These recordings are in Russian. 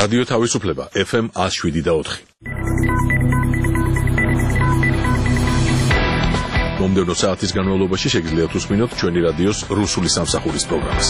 რადიო თავისუფლება FM 107.4. მომდევნო საათის განმავლობაში შეგიძლიათ უსმინოთ ჩვენი რადიოს რუსული სამსახურის პროგრამას.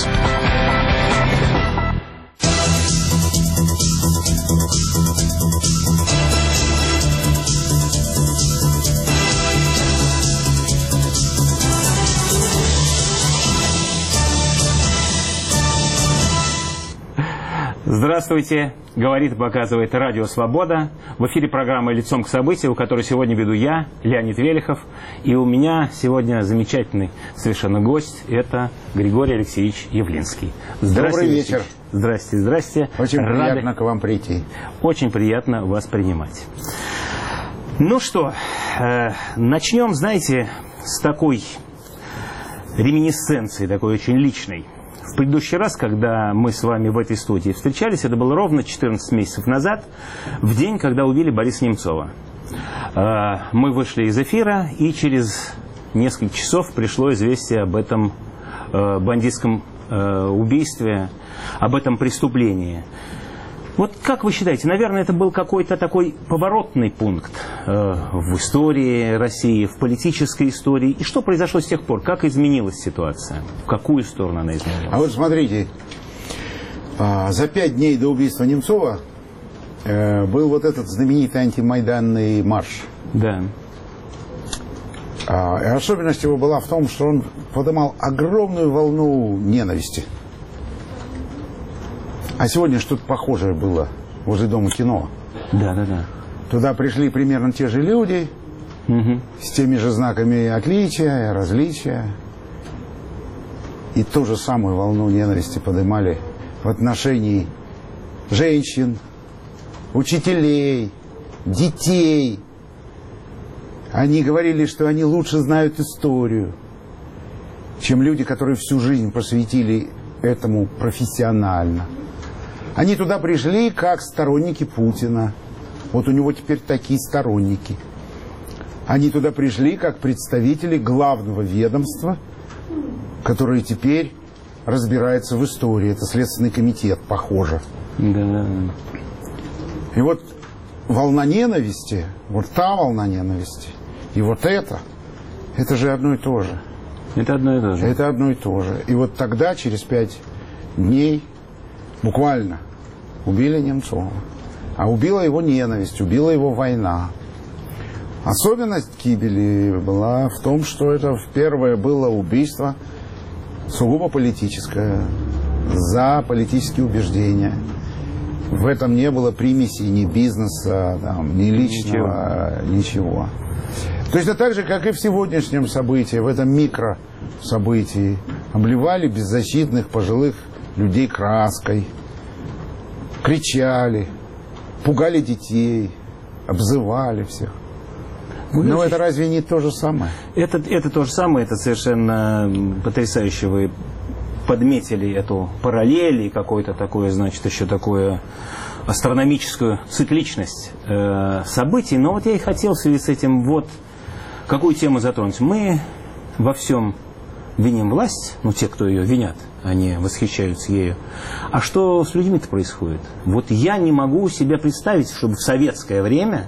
Здравствуйте, говорит и показывает Радио Свобода. В эфире программа «Лицом к событию», которую сегодня веду я, Леонид Велихов. И у меня сегодня замечательный совершенно гость. Это Григорий Алексеевич Явлинский. Добрый вечер. Здрасте, здрасте. Очень приятно к вам прийти. Очень приятно вас принимать. Ну что, начнем, знаете, с такой реминисценции, такой очень личной. В предыдущий раз, когда мы с вами в этой студии встречались, это было ровно 14 месяцев назад, в день, когда убили Бориса Немцова. Мы вышли из эфира, и через несколько часов пришло известие об этом бандитском убийстве, об этом преступлении. Вот как вы считаете, наверное, это был какой-то такой поворотный пункт в истории России, в политической истории. И что произошло с тех пор? Как изменилась ситуация? В какую сторону она изменилась? А вот смотрите, за 5 дней до убийства Немцова был вот этот знаменитый антимайданный марш. Да. И особенность его была в том, что он поднимал огромную волну ненависти. А сегодня что-то похожее было возле Дома кино. Да. Туда пришли примерно те же люди, с теми же знаками отличия, различия. И ту же самую волну ненависти поднимали в отношении женщин, учителей, детей. Они говорили, что они лучше знают историю, чем люди, которые всю жизнь посвятили этому профессионально. Они туда пришли как сторонники Путина. Вот у него теперь такие сторонники. Они туда пришли как представители главного ведомства, которое теперь разбирается в истории. Это Следственный комитет, похоже. Да. И вот волна ненависти, вот та волна ненависти, и вот это же одно и то же. Это одно и то же. Это одно и то же. И вот тогда, через 5 дней, буквально убили Немцова. А убила его ненависть, убила его война. Особенность гибели была в том, что это первое было убийство сугубо политическое, за политические убеждения. В этом не было примесей ни бизнеса, ни личного, ничего. То есть это так же, как и в сегодняшнем событии, в этом микрособытии, обливали беззащитных пожилых людей краской, кричали, пугали детей, обзывали всех. Но это разве не то же самое? Это то же самое, это совершенно потрясающе. Вы подметили эту параллель и какое-то такое, значит, еще такое астрономическую цикличность событий. Но вот я и хотел в связи с этим вот какую тему затронуть. Мы во всем виним власть, ну, те, кто ее винят, они восхищаются ею. А что с людьми-то происходит? Вот я не могу себе представить, чтобы в советское время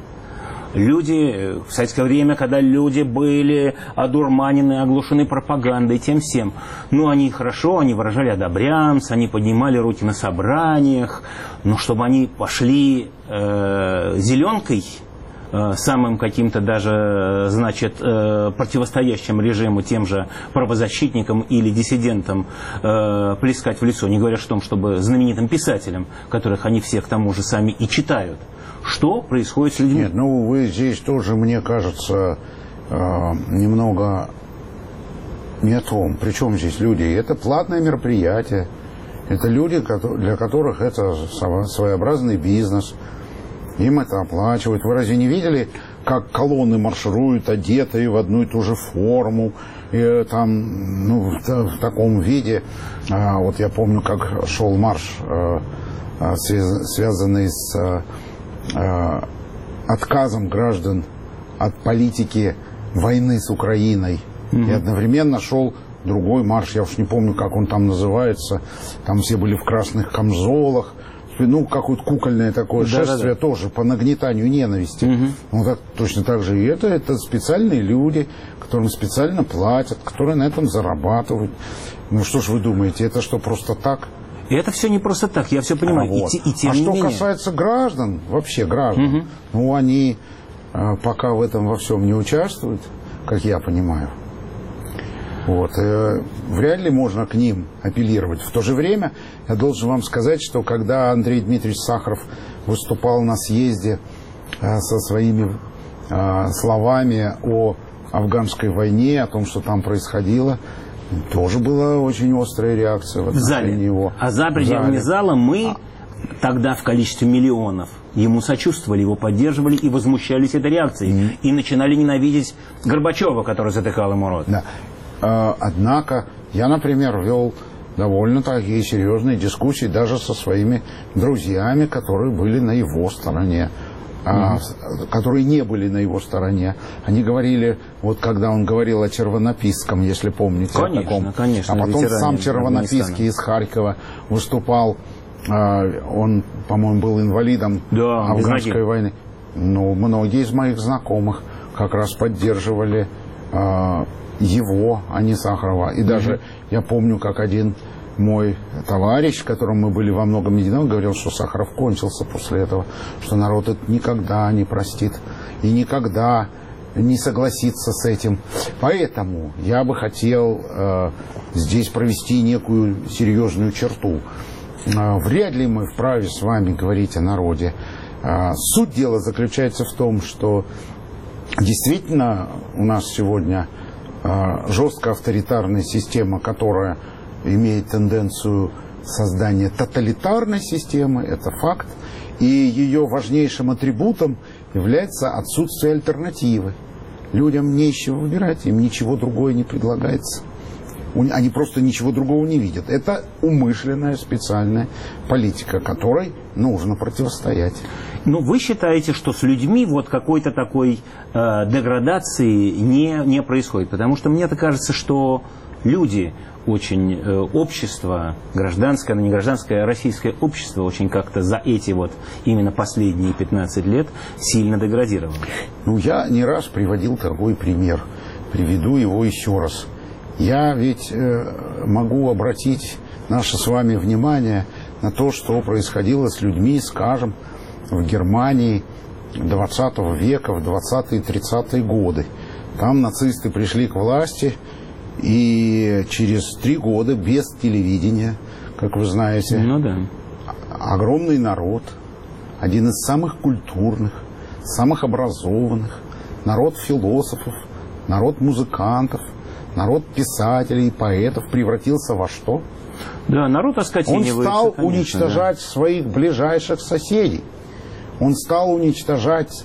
когда люди были одурманены, оглушены пропагандой, тем всем, ну, они хорошо, они выражали одобрянц, они поднимали руки на собраниях, но чтобы они пошли зеленкой, самым каким-то даже, значит, противостоящим режиму, тем же правозащитникам или диссидентам плескать в лицо, не говоря о том, чтобы знаменитым писателям, которых они все к тому же сами и читают. Что происходит с людьми? Нет, ну вы здесь тоже, мне кажется, немного не о том. Причем здесь люди? Это платное мероприятие. Это люди, для которых это своеобразный бизнес. Им это оплачивают. Вы разве не видели, как колонны маршируют, одетые в одну и ту же форму, и там, ну, в таком виде? Вот я помню, как шел марш, связанный с отказом граждан от политики войны с Украиной. И одновременно шел другой марш, я уж не помню, как он там называется. Там все были в красных камзолах, с ну, какое-то кукольное такое шествие тоже по нагнетанию ненависти. Ну, так, точно так же и это специальные люди, которым специально платят, которые на этом зарабатывают. Ну, что ж вы думаете, это что, просто так? И это все не просто так, я все понимаю. Вот. И тем а не что менее... касается граждан, вообще граждан, ну, они пока в этом во всем не участвуют, как я понимаю. Вот. Вряд ли можно к ним апеллировать. В то же время я должен вам сказать, что когда Андрей Дмитриевич Сахаров выступал на съезде со своими словами о афганской войне, о том, что там происходило, тоже была очень острая реакция в зале его. А за пределами зала мы тогда в количестве миллионов ему сочувствовали, его поддерживали и возмущались этой реакцией. И начинали ненавидеть Горбачева, который затыкал ему рот. Да. Однако я, например, вел довольно такие серьезные дискуссии даже со своими друзьями, которые были на его стороне. Которые не были на его стороне. Они говорили, вот когда он говорил о Червонописском, если помните. Конечно, конечно. А потом сам Червонописский из Харькова выступал, он, по-моему, был инвалидом афганской войны. Ну, многие из моих знакомых как раз поддерживали его, а не Сахарова. И даже я помню, как один мой товарищ, с которым мы были во многом единовы, говорил, что Сахаров кончился после этого, что народ это никогда не простит и никогда не согласится с этим. Поэтому я бы хотел здесь провести некую серьезную черту. Вряд ли мы вправе с вами говорить о народе. Суть дела заключается в том, что действительно у нас сегодня жестко авторитарная система, которая имеет тенденцию создания тоталитарной системы, это факт, и ее важнейшим атрибутом является отсутствие альтернативы. Людям нечего выбирать, им ничего другое не предлагается. Они просто ничего другого не видят. Это умышленная специальная политика, которой нужно противостоять. Ну, вы считаете, что с людьми вот какой-то такой деградации не происходит? Потому что мне-то кажется, что люди очень, общество, гражданское, но не гражданское, российское общество очень как-то за эти вот именно последние 15 лет сильно деградировало. Ну, я не раз приводил такой пример. Приведу его еще раз. Я ведь могу обратить наше с вами внимание на то, что происходило с людьми, скажем, в Германии 20 века, в 20-е и 30-е годы. Там нацисты пришли к власти, и через 3 года без телевидения, как вы знаете, огромный народ, один из самых культурных, самых образованных, народ философов, народ музыкантов, народ писателей, поэтов превратился во что? Да, народ оскотинивается. Он стал уничтожать своих ближайших соседей. Он стал уничтожать,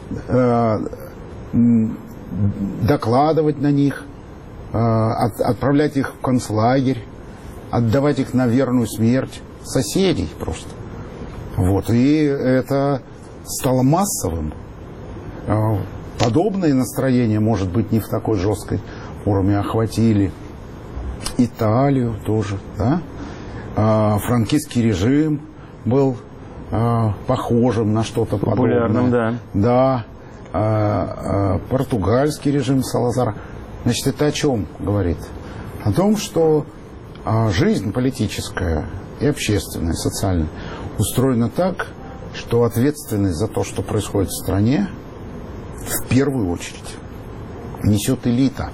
докладывать на них, отправлять их в концлагерь, отдавать их на верную смерть, соседей просто. Вот. И это стало массовым. Подобные настроения, может быть, не в такой жесткой форме, охватили Италию тоже, да? Франкистский режим был похожим на что-то подобное. Да. Португальский режим Салазара. Значит, это о чем говорит? О том, что жизнь политическая и общественная, социальная устроена так, что ответственность за то, что происходит в стране, в первую очередь несет элита.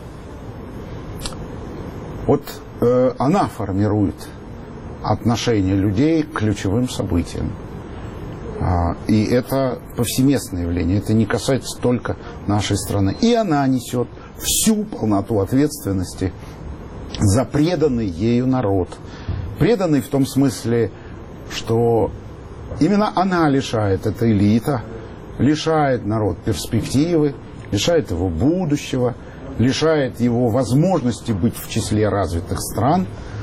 Вот она формирует отношение людей к ключевым событиям. И это повсеместное явление. Это не касается только нашей страны. И она несет всю полноту ответственности за преданный ею народ. Преданный в том смысле, что именно она лишает, эта элита, лишает народ перспективы, лишает его будущего, лишает его возможности быть в числе развитых стран.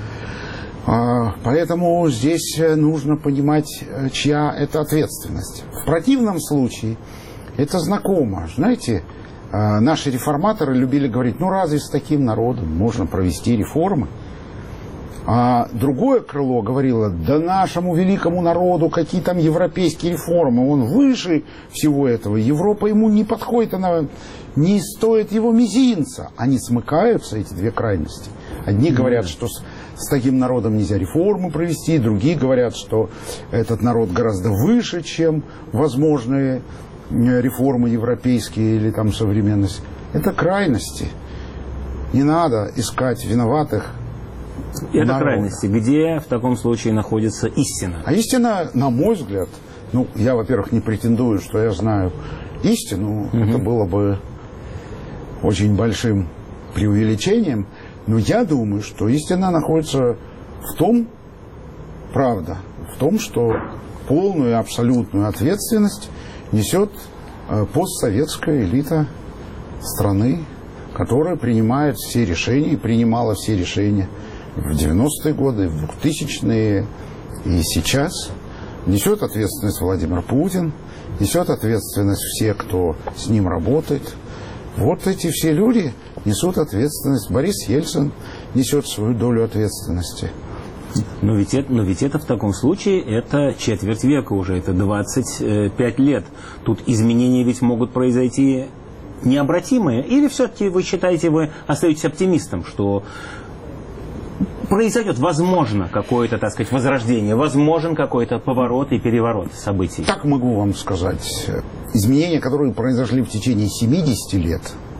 Поэтому здесь нужно понимать, чья это ответственность. В противном случае это знакомо. Знаете, наши реформаторы любили говорить, ну разве с таким народом можно провести реформы? А другое крыло говорило: да нашему великому народу какие там европейские реформы, он выше всего этого, Европа ему не подходит, она не стоит его мизинца. Они смыкаются, эти две крайности. Одни говорят, что с таким народом нельзя реформы провести, другие говорят, что этот народ гораздо выше, чем возможные реформы европейские или там современность. Это крайности. Не надо искать виноватых. Это народа. крайности. Где в таком случае находится истина? А истина, на мой взгляд, ну, я, во-первых, не претендую, что я знаю истину, это было бы очень большим преувеличением, но я думаю, что истина находится в том, правда, в том, что полную и абсолютную ответственность несет постсоветская элита страны, которая принимает все решения и принимала все решения в 90-е годы, в 2000-е и сейчас. Несет ответственность Владимир Путин, несет ответственность все, кто с ним работает. Вот эти все люди несут ответственность. Борис Ельцин несет свою долю ответственности. Но ведь это в таком случае это четверть века уже, это 25 лет. Тут изменения ведь могут произойти необратимые. Или все-таки вы считаете, вы остаетесь оптимистом, что произойдет, возможно, какое-то, так сказать, возрождение, возможен какой-то поворот и переворот событий? Так могу вам сказать. Изменения, которые произошли в течение 70 лет,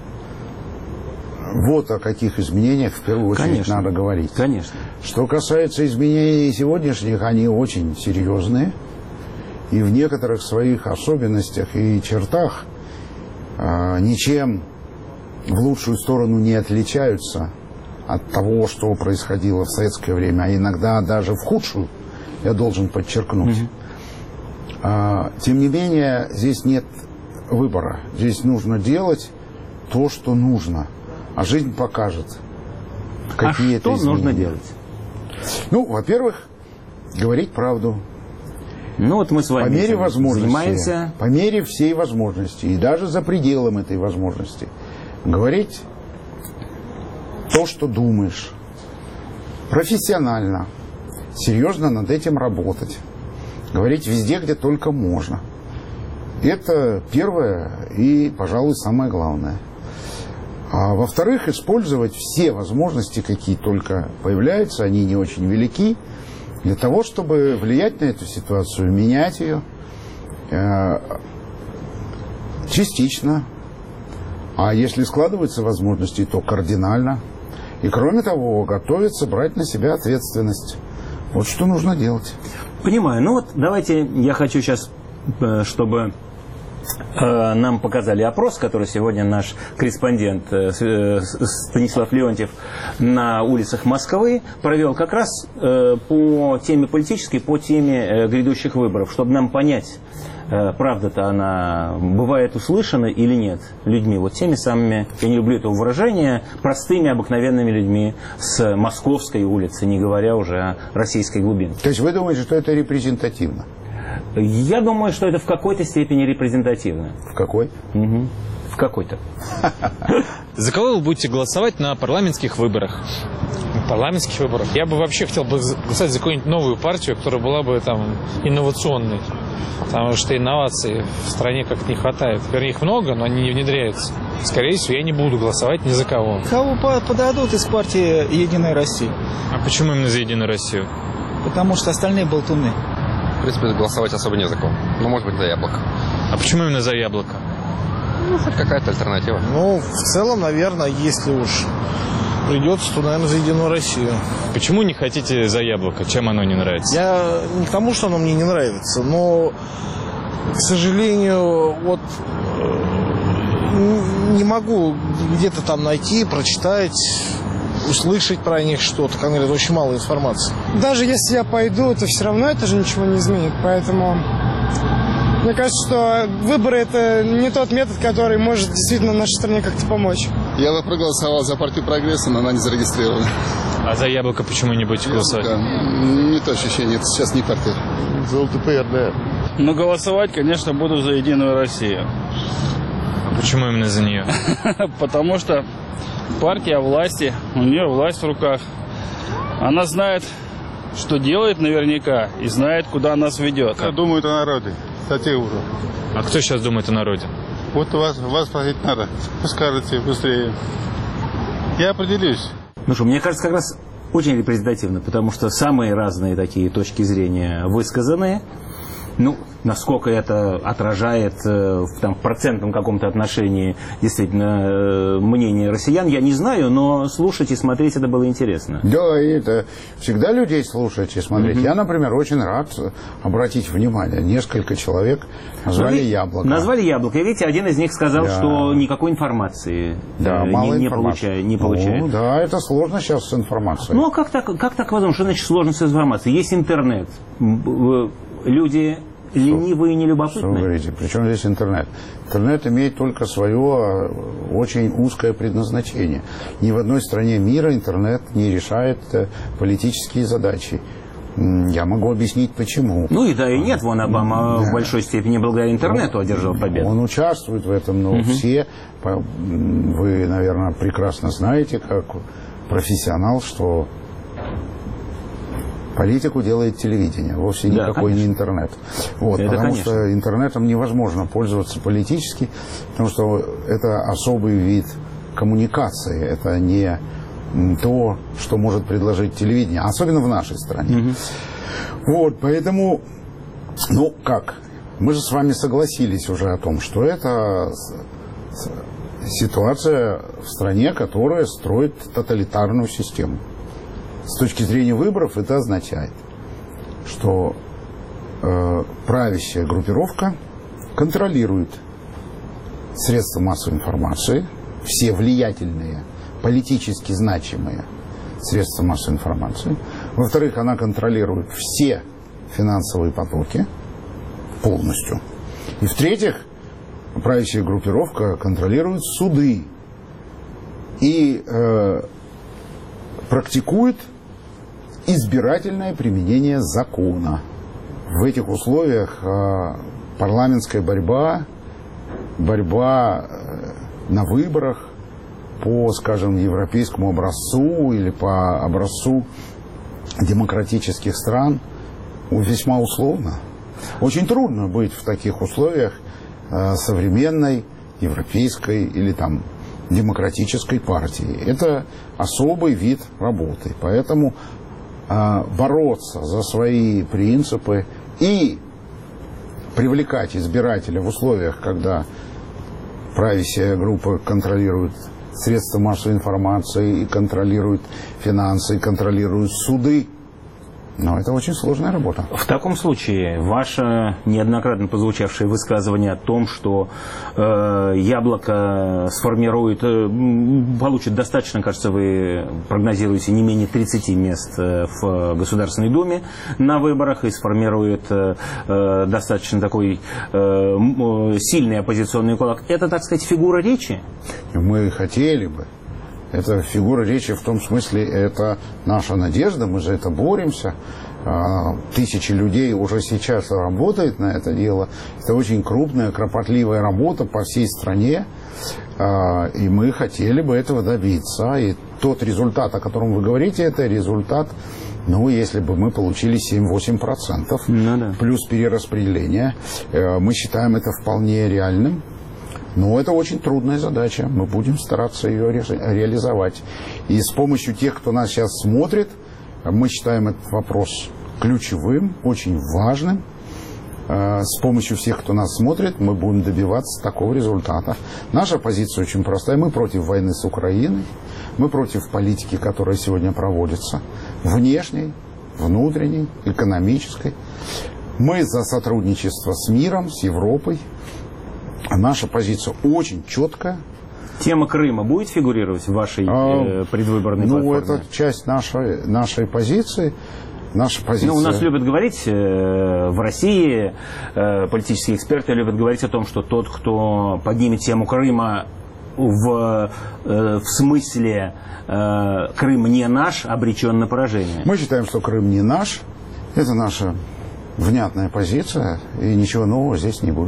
вот о каких изменениях в первую очередь Конечно. надо говорить. Конечно. Что касается изменений сегодняшних, они очень серьезные. И в некоторых своих особенностях и чертах ничем в лучшую сторону не отличаются от того, что происходило в советское время, а иногда даже в худшую, я должен подчеркнуть. Тем не менее, здесь нет выбора. Здесь нужно делать то, что нужно. А жизнь покажет, какие это изменения. Что нужно делать? Ну, во-первых, говорить правду. Ну, вот мы с вами по мере возможности, занимаемся. по мере всей возможности, и даже за пределом этой возможности. Говорить то, что думаешь. Профессионально. Серьезно над этим работать. Говорить везде, где только можно. Это первое и, пожалуй, самое главное. А во-вторых, использовать все возможности, какие только появляются, они не очень велики, для того, чтобы влиять на эту ситуацию, менять ее частично. А если складываются возможности, то кардинально. И кроме того, готовиться брать на себя ответственность. Вот что нужно делать. Понимаю. Ну вот давайте, я хочу сейчас, чтобы нам показали опрос, который сегодня наш корреспондент Станислав Леонтьев на улицах Москвы провел как раз по теме политической, по теме грядущих выборов, чтобы нам понять, правда-то она бывает услышана или нет людьми, вот теми самыми, я не люблю этого выражения, простыми, обыкновенными людьми с Московской улицы, не говоря уже о российской глубине. То есть вы думаете, что это репрезентативно? Я думаю, что это в какой-то степени репрезентативно. В какой? Угу. В какой-то. За кого вы будете голосовать на парламентских выборах? На парламентских выборах? Я бы вообще хотел бы голосовать за какую-нибудь новую партию, которая была бы там инновационной. Потому что инноваций в стране как-то не хватает. Вернее, их много, но они не внедряются. Скорее всего, я не буду голосовать ни за кого. Кого подадут из партии «Единая Россия»? А почему именно за «Единую Россию»? Потому что остальные болтуны. В принципе, голосовать особо не за кого. Ну, может быть, за Яблоко. А почему именно за Яблоко? Ну, хоть какая-то альтернатива. Ну, в целом, наверное, если уж придется, то, наверное, за «Единую Россию». Почему не хотите за Яблоко? Чем оно не нравится? Я не к тому, что оно мне не нравится, но, к сожалению, вот не могу где-то там найти, прочитать, услышать про них что-то конкретно. Очень мало информации. Даже если я пойду, то все равно это же ничего не изменит. Поэтому мне кажется, что выборы – это не тот метод, который может действительно нашей стране как-то помочь. Я бы проголосовал за партию «Прогресса», но она не зарегистрирована. А за Яблоко почему не будете голосовать? Не то ощущение, это сейчас не партия. За ЛДПР, да. Но голосовать, конечно, буду за «Единую Россию». А почему именно за нее? Потому что партия власти, у нее власть в руках. Она знает, что делает наверняка, и знает, куда нас ведет. Думают о народе. Кстати, уже. А кто сейчас думает о народе? Вот вас спросить надо. Скажете быстрее. Я определюсь. Ну что, мне кажется, как раз очень репрезентативно, потому что самые разные такие точки зрения высказаны. Ну, насколько это отражает в процентном каком-то отношении действительно мнение россиян, я не знаю, но слушать и смотреть это было интересно. Да, и это всегда людей слушать и смотреть. Я, например, очень рад обратить внимание. Несколько человек назвали яблоко. Назвали яблоко. И видите, один из них сказал, что никакой информации не получает. Ну, да, это сложно сейчас с информацией. Ну, а как так возможно? Что значит сложно с информацией? Есть интернет. Люди ленивые и нелюбопытные. Что вы говорите? Причем здесь интернет? Интернет имеет только свое очень узкое предназначение. Ни в одной стране мира интернет не решает политические задачи. Я могу объяснить, почему. Ну и да, и нет. Вон Обама в большой степени благодаря интернету одержал победу. Он участвует в этом, но все, вы, наверное, прекрасно знаете, как профессионал, что политику делает телевидение, вовсе никакой не интернет. Вот, потому что интернетом невозможно пользоваться политически, потому что это особый вид коммуникации, это не то, что может предложить телевидение, особенно в нашей стране. Вот, поэтому, ну как, мы же с вами согласились уже о том, что это ситуация в стране, которая строит тоталитарную систему. С точки зрения выборов это означает, что правящая группировка контролирует средства массовой информации, все влиятельные, политически значимые средства массовой информации. Во-вторых, она контролирует все финансовые потоки полностью. И в-третьих, правящая группировка контролирует суды и практикует избирательное применение закона. В этих условиях парламентская борьба на выборах по, скажем, европейскому образцу или по образцу демократических стран весьма условно. Очень трудно быть в таких условиях современной европейской или там демократической партии. Это особый вид работы. Поэтому бороться за свои принципы и привлекать избирателя в условиях, когда правящая группа контролирует средства массовой информации, и контролирует финансы, и контролирует суды. Но это очень сложная работа. В таком случае, ваше неоднократно прозвучавшее высказывание о том, что яблоко сформирует, получит достаточно, кажется, вы прогнозируете, не менее 30 мест в Государственной Думе на выборах и сформирует достаточно такой сильный оппозиционный кулак. Это, так сказать, фигура речи? Мы хотели бы. Это фигура речи в том смысле, это наша надежда, мы за это боремся. Тысячи людей уже сейчас работают на это дело. Это очень крупная, кропотливая работа по всей стране. И мы хотели бы этого добиться. И тот результат, о котором вы говорите, это результат, ну, если бы мы получили 7-8%, плюс перераспределение. Мы считаем это вполне реальным. Но это очень трудная задача. Мы будем стараться ее реализовать. И с помощью тех, кто нас сейчас смотрит, мы считаем этот вопрос ключевым, очень важным. С помощью всех, кто нас смотрит, мы будем добиваться такого результата. Наша позиция очень простая. Мы против войны с Украиной. Мы против политики, которая сегодня проводится. Внешней, внутренней, экономической. Мы за сотрудничество с миром, с Европой. Наша позиция очень четкая. Тема Крыма будет фигурировать в вашей предвыборной платформе? Ну, это часть нашей позиции. Наша позиция... Ну, у нас любят говорить в России, политические эксперты любят говорить о том, что тот, кто поднимет тему Крыма в смысле Крым не наш, обречен на поражение. Мы считаем, что Крым не наш. Это наша внятная позиция, и ничего нового здесь не будет.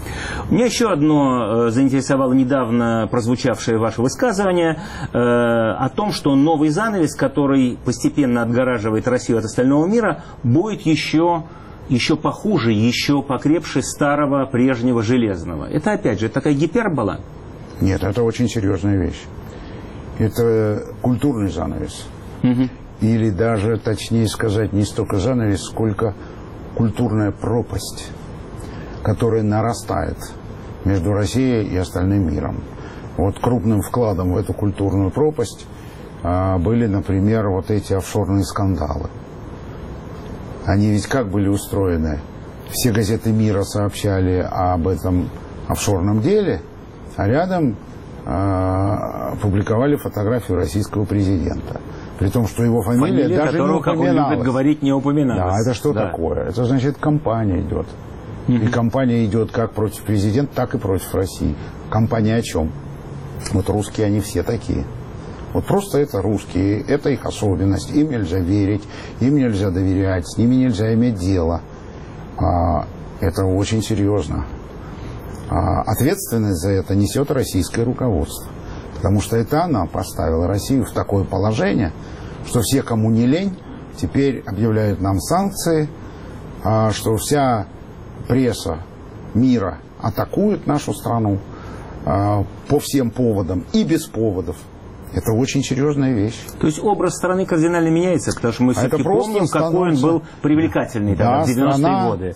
Меня еще одно заинтересовало недавно прозвучавшее ваше высказывание о том, что новый занавес, который постепенно отгораживает Россию от остального мира, будет еще похуже, еще покрепше старого прежнего железного. Это опять же такая гипербола? Нет, это очень серьезная вещь. Это культурный занавес. Или даже, точнее сказать, не столько занавес, сколько культурная пропасть, которая нарастает между Россией и остальным миром. Вот крупным вкладом в эту культурную пропасть были, например, вот эти офшорные скандалы. Они ведь как были устроены? Все газеты мира сообщали об этом офшорном деле, а рядом публиковали фотографию российского президента. При том, что его фамилия даже не упоминалась. Как он любит говорить, не упоминалась. Да, это что такое? Это значит, кампания идет. И кампания идет как против президента, так и против России. Кампания о чем? Вот русские, они все такие. Вот просто это русские, это их особенность. Им нельзя верить, им нельзя доверять, с ними нельзя иметь дело. Это очень серьезно. Ответственность за это несет российское руководство. Потому что это она поставила Россию в такое положение, что все, кому не лень, теперь объявляют нам санкции, что вся пресса мира атакует нашу страну по всем поводам и без поводов. Это очень серьезная вещь. То есть образ страны кардинально меняется, потому что мы все-таки помним, какой он был привлекательный тогда, в 90-е годы.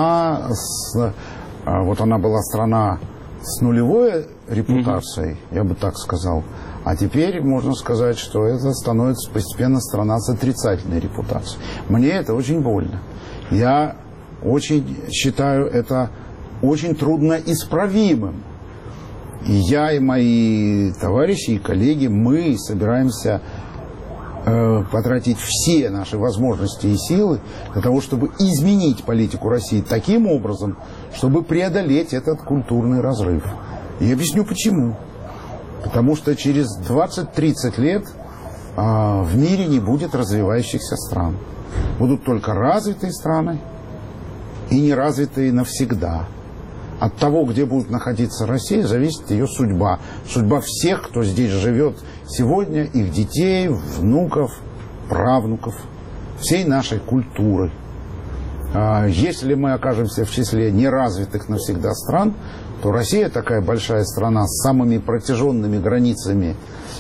Вот она была страна с нулевой репутацией, я бы так сказал. А теперь можно сказать, что это становится постепенно страна с отрицательной репутацией. Мне это очень больно. Я очень считаю это очень трудноисправимым. И я, и мои товарищи, и коллеги, мы собираемся потратить все наши возможности и силы для того, чтобы изменить политику России таким образом, чтобы преодолеть этот культурный разрыв. И я объясню почему. Потому что через 20-30 лет в мире не будет развивающихся стран. Будут только развитые страны и неразвитые навсегда. От того, где будет находиться Россия, зависит ее судьба. Судьба всех, кто здесь живет сегодня, их детей, внуков, правнуков, всей нашей культуры. Если мы окажемся в числе неразвитых навсегда стран, то Россия, такая большая страна с самыми протяженными границами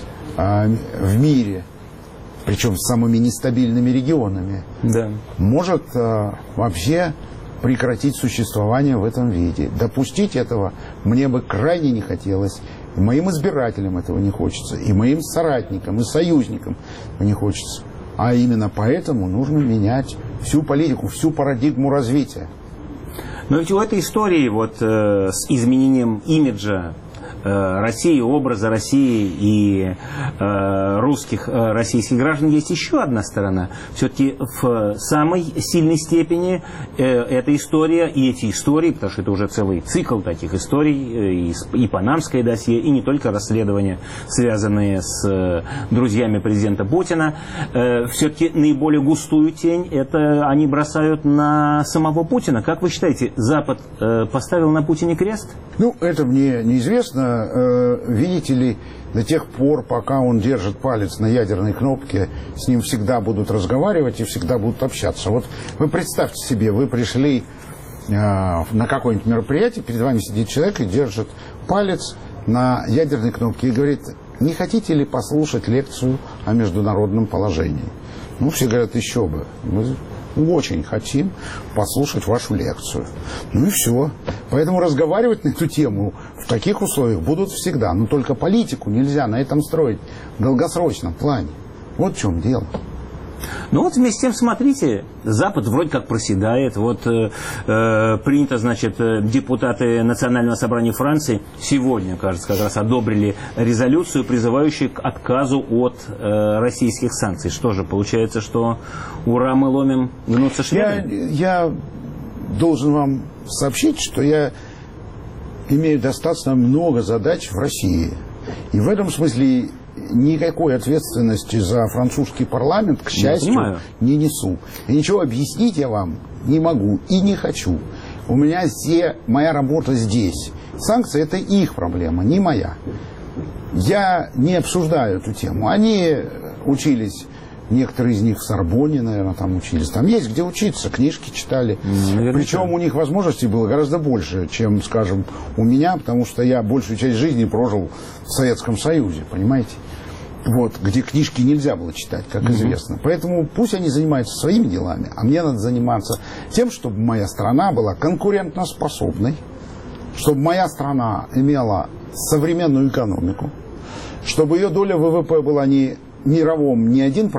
в мире, причем с самыми нестабильными регионами, может вообще прекратить существование в этом виде. Допустить этого мне бы крайне не хотелось. И моим избирателям этого не хочется. И моим соратникам, и союзникам не хочется. А именно поэтому нужно менять всю политику, всю парадигму развития. Но ведь у этой истории с изменением имиджа России, образа России и русских, российских граждан есть еще одна сторона. Все-таки в самой сильной степени эта история и эти истории, потому что это уже целый цикл таких историй, и панамское досье, и не только расследования, связанные с друзьями президента Путина, все-таки наиболее густую тень они бросают на самого Путина. Как вы считаете, Запад поставил на Путине крест? Ну, это мне неизвестно. Видите ли, до тех пор, пока он держит палец на ядерной кнопке, с ним всегда будут разговаривать и всегда будут общаться. Вот вы представьте себе, вы пришли на какое-нибудь мероприятие, перед вами сидит человек и держит палец на ядерной кнопке и говорит: не хотите ли послушать лекцию о международном положении? Ну, все говорят: еще бы. Мы очень хотим послушать вашу лекцию. Ну и все. Поэтому разговаривать на эту тему в таких условиях будут всегда. Но только политику нельзя на этом строить в долгосрочном плане. Вот в чем дело. Ну вот вместе с тем, смотрите, Запад вроде как проседает. Вот принято, значит, депутаты Национального собрания Франции сегодня, кажется, как раз одобрили резолюцию, призывающую к отказу от российских санкций. Что же, получается, что ура, мы ломим, гнутся шведы? Я должен вам сообщить, что я имею достаточно много задач в России. И в этом смысле никакой ответственности за французский парламент, к счастью, не несу. И ничего объяснить я вам не могу и не хочу. У меня моя работа здесь. Санкции – это их проблема, не моя. Я не обсуждаю эту тему. Они учились, некоторые из них в Сорбонне, наверное, там учились. Там есть где учиться, книжки читали. Причем у них возможностей было гораздо больше, чем, скажем, у меня, потому что я большую часть жизни прожил в Советском Союзе, понимаете? Вот, где книжки нельзя было читать, как известно. Поэтому пусть они занимаются своими делами, а мне надо заниматься тем, чтобы моя страна была конкурентоспособной, чтобы моя страна имела современную экономику, чтобы ее доля ВВП была не мировом не 1%,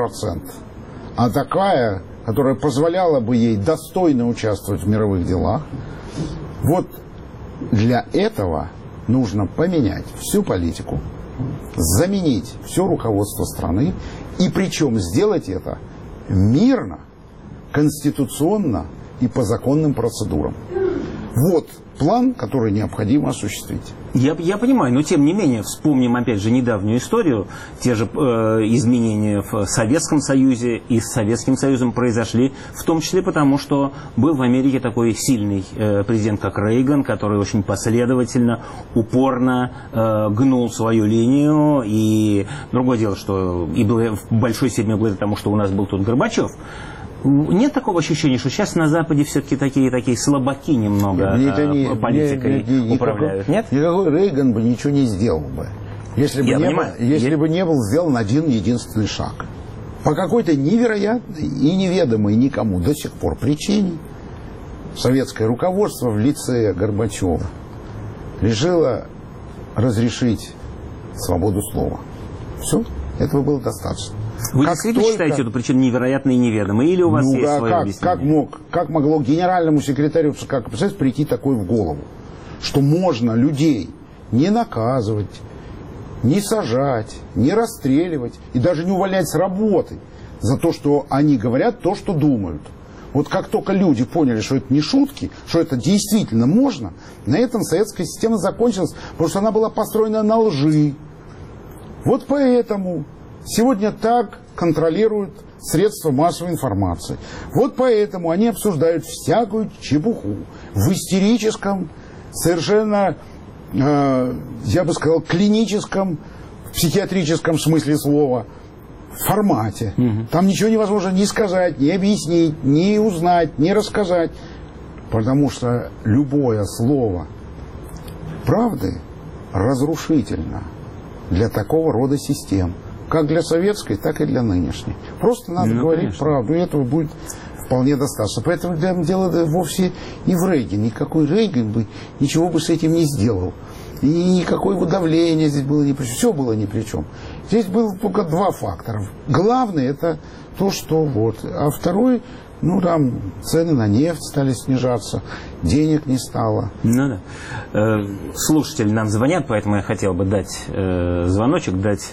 а такая, которая позволяла бы ей достойно участвовать в мировых делах. Вот для этого нужно поменять всю политику, заменить все руководство страны, и причем сделать это мирно, конституционно и по законным процедурам. Вот план, который необходимо осуществить. Я понимаю, но тем не менее, вспомним опять же недавнюю историю. Те же изменения в Советском Союзе и с Советским Союзом произошли, в том числе потому, что был в Америке такой сильный президент, как Рейган, который очень последовательно, упорно гнул свою линию. И другое дело, что и было в большой степени благодаря тому, что у нас был тут Горбачев. Нет такого ощущения, что сейчас на Западе все-таки такие слабаки немного политикой управляют? Нет? Никакой Рейган бы ничего не сделал бы, если бы не был сделан один единственный шаг. По какой-то невероятной и неведомой никому до сих пор причине советское руководство в лице Горбачева решило разрешить свободу слова. Все, этого было достаточно. Вы действительно считаете эту причину невероятной и неведомой? Или у вас есть свое объяснение? Как могло генеральному секретарю ЦК КПСС прийти такое в голову? Что можно людей не наказывать, не сажать, не расстреливать и даже не увольнять с работы за то, что они говорят то, что думают. Вот как только люди поняли, что это не шутки, что это действительно можно, на этом советская система закончилась, потому что она была построена на лжи. Вот поэтому сегодня так контролируют средства массовой информации. Вот поэтому они обсуждают всякую чепуху в истерическом, совершенно, я бы сказал, клиническом, психиатрическом смысле слова формате. Там ничего невозможно ни сказать, ни объяснить, ни узнать, ни рассказать. Потому что любое слово правды разрушительно для такого рода систем. Как для советской, так и для нынешней. Просто надо говорить правду, и этого будет вполне достаточно. Поэтому дело вовсе не в Рейгане. Никакой Рейган бы ничего бы с этим не сделал. И никакое давление здесь было ни при чем. Все было ни при чем. Здесь было только два фактора. Главный это то, что вот. А второй, там цены на нефть стали снижаться, денег не стало. Ну да. Слушатели нам звонят, поэтому я хотел бы дать звоночек, дать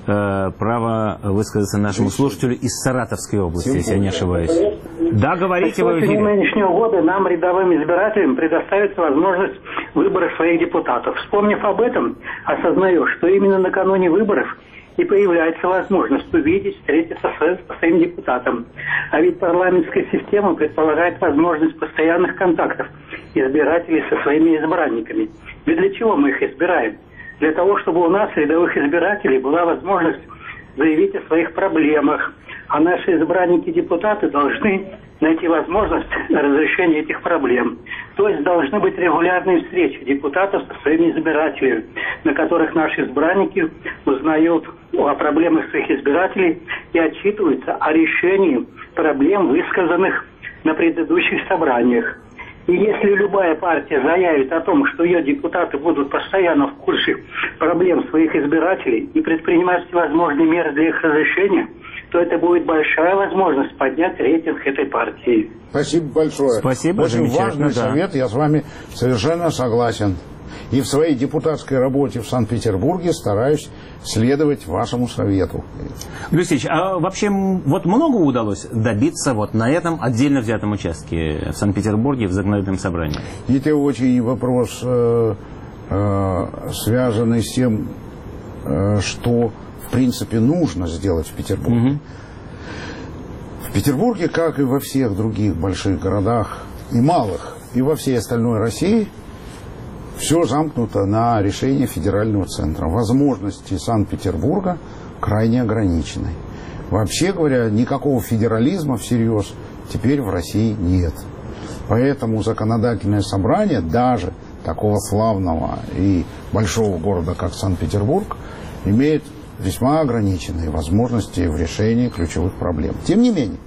право высказаться нашему слушателю из Саратовской области, если я не ошибаюсь. Да, говорите вы в эфире. С нынешнего года нам, рядовым избирателям, предоставится возможность выбора своих депутатов. Вспомнив об этом, осознаешь, что именно накануне выборов и появляется возможность увидеть, встретиться со своим депутатом. А ведь парламентская система предполагает возможность постоянных контактов избирателей со своими избранниками. Ведь для чего мы их избираем? Для того, чтобы у нас, рядовых избирателей, была возможность заявить о своих проблемах. А наши избранники-депутаты должны найти возможность разрешения этих проблем. То есть должны быть регулярные встречи депутатов со своими избирателями, на которых наши избранники узнают о проблемах своих избирателей и отчитываются о решении проблем, высказанных на предыдущих собраниях. И если любая партия заявит о том, что ее депутаты будут постоянно в курсе проблем своих избирателей и предпринимать всевозможные меры для их разрешения, то это будет большая возможность поднять рейтинг этой партии. Спасибо большое. Спасибо. Очень важный совет, я с вами совершенно согласен. И в своей депутатской работе в Санкт-Петербурге стараюсь следовать вашему совету. Алексей Ильич, а вообще вот много удалось добиться вот на этом отдельно взятом участке в Санкт-Петербурге в законодательном собрании? Это очень вопрос, связанный с тем, что в принципе нужно сделать в Петербурге. В Петербурге, как и во всех других больших городах и малых, и во всей остальной России все замкнуто на решение федерального центра. Возможности Санкт-Петербурга крайне ограничены. Вообще говоря, никакого федерализма всерьез теперь в России нет. Поэтому законодательное собрание даже такого славного и большого города, как Санкт-Петербург, имеет весьма ограниченные возможности в решении ключевых проблем. Тем не менее,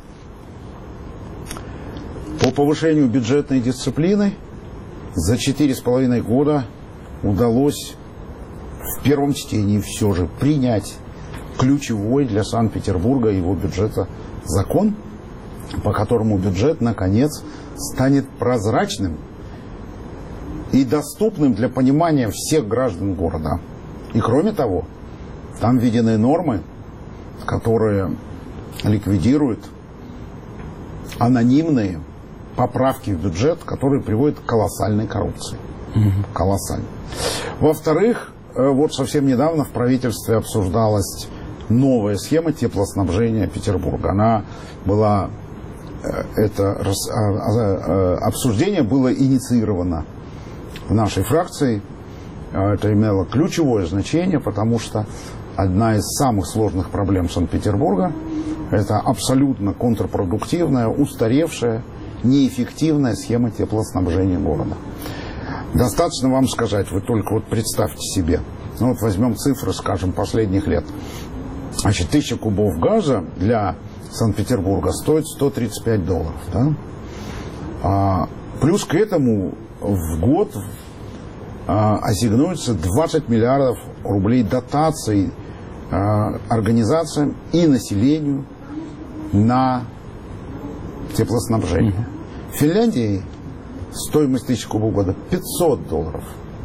по повышению бюджетной дисциплины за 4,5 года удалось в первом чтении все же принять ключевой для Санкт-Петербурга и его бюджета закон, по которому бюджет, наконец, станет прозрачным и доступным для понимания всех граждан города. И кроме того, там введены нормы, которые ликвидируют анонимные поправки в бюджет, которые приводят к колоссальной коррупции. Колоссальной. Во-вторых, вот совсем недавно в правительстве обсуждалась новая схема теплоснабжения Петербурга. Она была, это обсуждение было инициировано в нашей фракции. Это имело ключевое значение, потому что одна из самых сложных проблем Санкт-Петербурга – это абсолютно контрпродуктивная, устаревшая, неэффективная схема теплоснабжения города. Достаточно вам сказать, вы только вот представьте себе, ну вот возьмем цифры, скажем, последних лет. Значит, 1000 кубов газа для Санкт-Петербурга стоит $135, да? Плюс к этому в год ассигнуется 20 миллиардов рублей дотаций организациям и населению на теплоснабжение. В Финляндии стоимость 1000 кубов в год $500.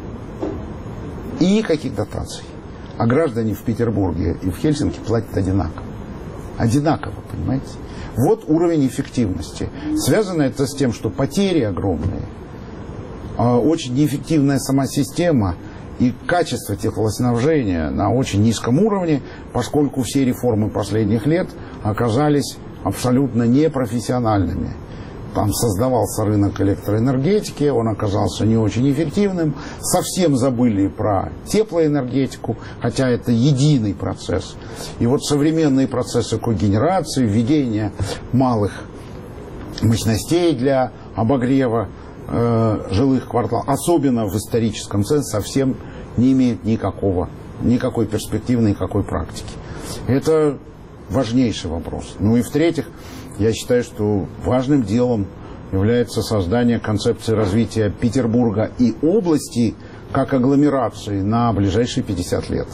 И никаких дотаций. А граждане в Петербурге и в Хельсинки платят одинаково. Одинаково, понимаете? Вот уровень эффективности. Связано это с тем, что потери огромные, очень неэффективная сама система и качество теплоснабжения на очень низком уровне, поскольку все реформы последних лет оказались абсолютно непрофессиональными. Там создавался рынок электроэнергетики, он оказался не очень эффективным. Совсем забыли про теплоэнергетику, хотя это единый процесс. И вот современные процессы когенерации, введения малых мощностей для обогрева жилых кварталов, особенно в историческом центре, совсем не имеют никакой перспективы, никакой практики. Это важнейший вопрос. Ну и в-третьих, я считаю, что важным делом является создание концепции развития Петербурга и области как агломерации на ближайшие 50 лет.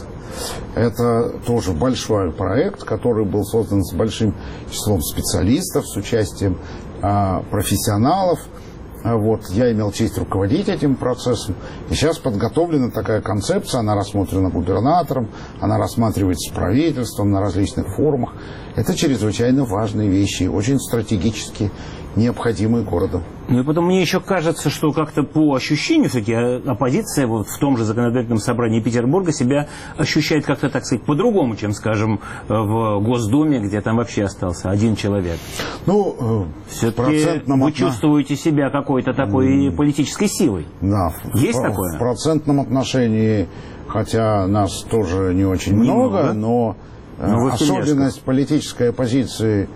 Это тоже большой проект, который был создан с большим числом специалистов, с участием профессионалов. Вот, я имел честь руководить этим процессом. И сейчас подготовлена такая концепция, она рассмотрена губернатором, она рассматривается правительством на различных форумах. Это чрезвычайно важные вещи, очень стратегически необходимые городу. Ну и потом мне еще кажется, что как-то по ощущению все-таки оппозиция вот в том же законодательном собрании Петербурга себя ощущает как-то, так сказать, по-другому, чем, скажем, в Госдуме, где там вообще остался один человек. Ну, все-таки вы чувствуете себя какой-то такой политической силой. Да. Есть такое? В процентном отношении, хотя нас тоже не очень много, но особенность политической оппозиции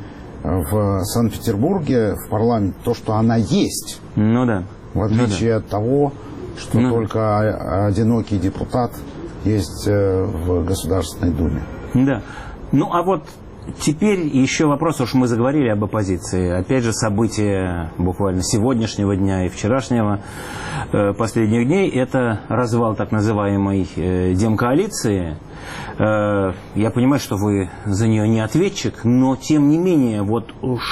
в Санкт-Петербурге, в парламенте, то, что она есть. Ну да. В отличие от того, что только одинокий депутат есть в Государственной Думе. Да. Ну а вот теперь еще вопрос, уж мы заговорили об оппозиции. Опять же, события буквально сегодняшнего дня и вчерашнего, последних дней, это развал так называемой демкоалиции. Я понимаю, что вы за нее не ответчик, но тем не менее, вот